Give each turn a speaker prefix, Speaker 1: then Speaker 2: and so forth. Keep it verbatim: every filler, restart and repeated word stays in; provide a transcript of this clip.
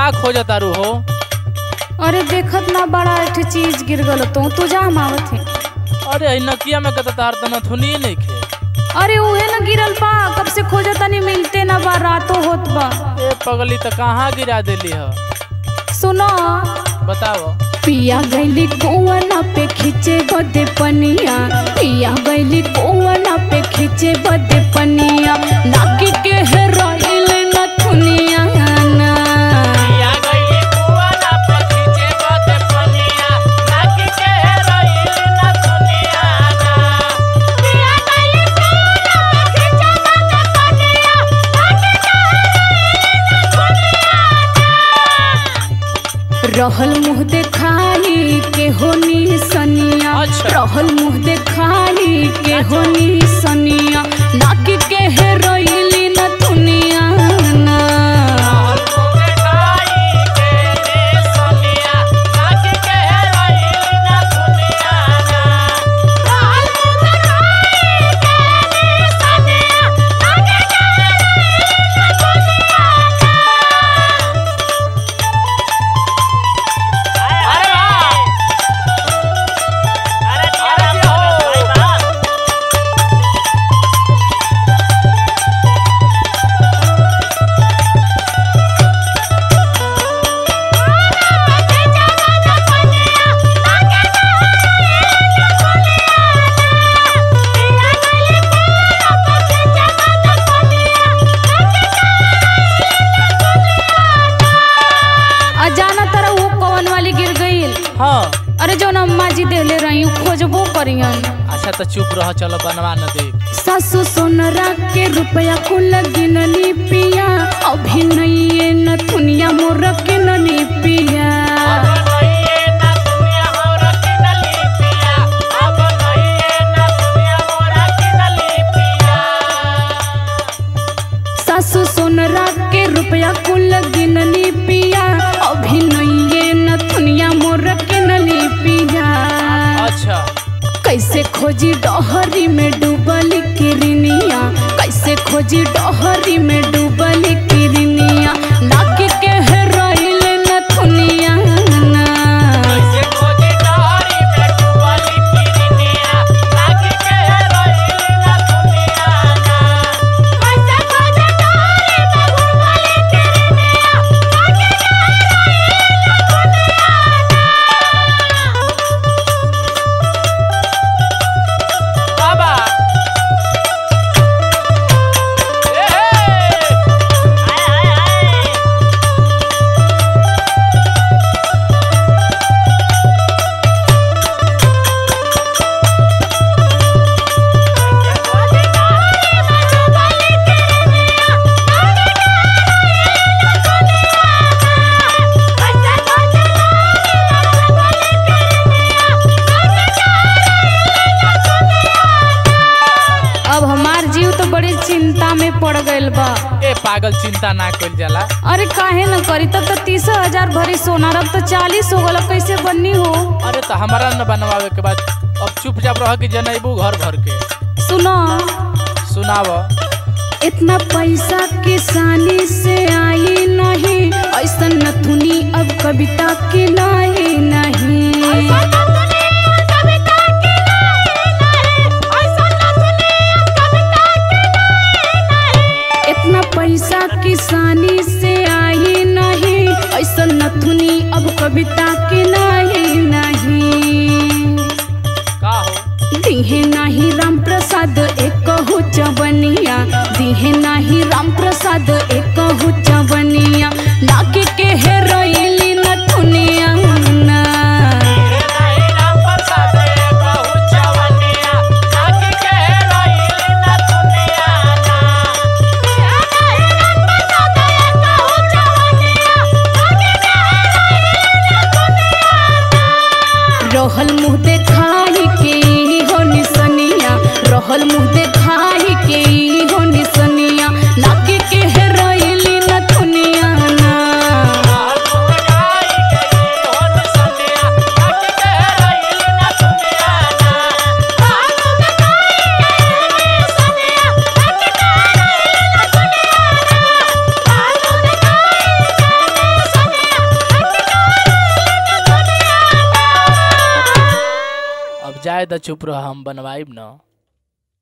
Speaker 1: का खोज तारू हो?
Speaker 2: अरे देखत ना बड़ा एक चीज गिर गल तो तू जा मावत है।
Speaker 1: अरे नकिया में कत तार तना थुनी नहीं खे।
Speaker 2: अरे उहे न गिरल बा, कब से खोजत नहीं मिलते ना बा, रातों होत बा।
Speaker 1: ए पगली तो कहाँ गिरा देली हो?
Speaker 2: सुनो
Speaker 1: बताओ।
Speaker 2: पिया गईली कोवना पे खींचे बदे पनिया, पिया गईली कोवना पे खींचे बदे पनिया, नाकी के हेरोइल न थुनिया ना।
Speaker 1: पिया गईली कोवना पे खींचे बदे पनिया, नाकी के हेरोइल न थुनिया ना।
Speaker 2: पिया गईली कोवना पे खींचे बदे पनिया, नाकी के हेरोइल न थुनिया ना। रहल मुँह देखाई के होनी सनिया,
Speaker 1: अच्छा।
Speaker 2: रहल मुँह देखाई के होनी सनिया, नाकी के हेरोइली न थुनिया ना।
Speaker 1: हाँ।
Speaker 2: अरे जो अम्मा जी देले रही खोजबो करियन।
Speaker 1: अच्छा तो चुप रह, चलो बनवा न दे।
Speaker 2: सासु सोनरा के रुपया कुल गिननी पिया, अभी नहीं न थुनिया मोर गिननी पिया। सासु सोनरा के रुपया कुल गिननी पिया, अभी नहीं न थुनिया मोर गिननी पिया।
Speaker 1: अच्छा।
Speaker 2: कैसे खोजी डहरी में डूबली किरनिया, कैसे खोजी डहरी में डूबली किरनिया, नाकी के हेरोइल न थुनिया ना।
Speaker 1: कैसे खोजी डहरी में डूबली किरनिया, नाकी के हेरोइल न थुनिया ना।
Speaker 2: कैसे खोजी डहरी में डूबली किरनिया, नाकी के हेरोइल न थुनिया ना।
Speaker 1: बाबा ए हाय हाय हाय।
Speaker 2: अब हमार जीव तो बड़ी चिंता में पड़ गइल बा।
Speaker 1: ए पागल, चिंता ना कइल जाला।
Speaker 2: अरे काहे न करी, तब तो तीस हजार भरी सोना, अब तो चालीस हो गल, कैसे बनी हो।
Speaker 1: अरे तो हमारा न बनवावे के बाद अब चुपचाप रह के जनेबू घर भर के।
Speaker 2: सुनो
Speaker 1: सुनाव।
Speaker 2: इतना पैसा किसानी से आई नहीं, ऐसा नथुनी अब कविता की लाई नहीं। इतना पैसा किसानी से आई नहीं, ऐसा नथुनी अब कविता की लाई नहीं।
Speaker 1: का हो?
Speaker 2: दिहे नाही राम प्रसाद एक हो चवनिया, दिहे नाही राम प्रसाद एक हो चवनिया, नाकी के हेरोइली न थुनिया ना। रहल मुँह देखाई के हो निसनिया, रहल मुँह देखाई के हो निसनिया, नाकी
Speaker 1: जाए तो चुप रह, हम बनवाइब न।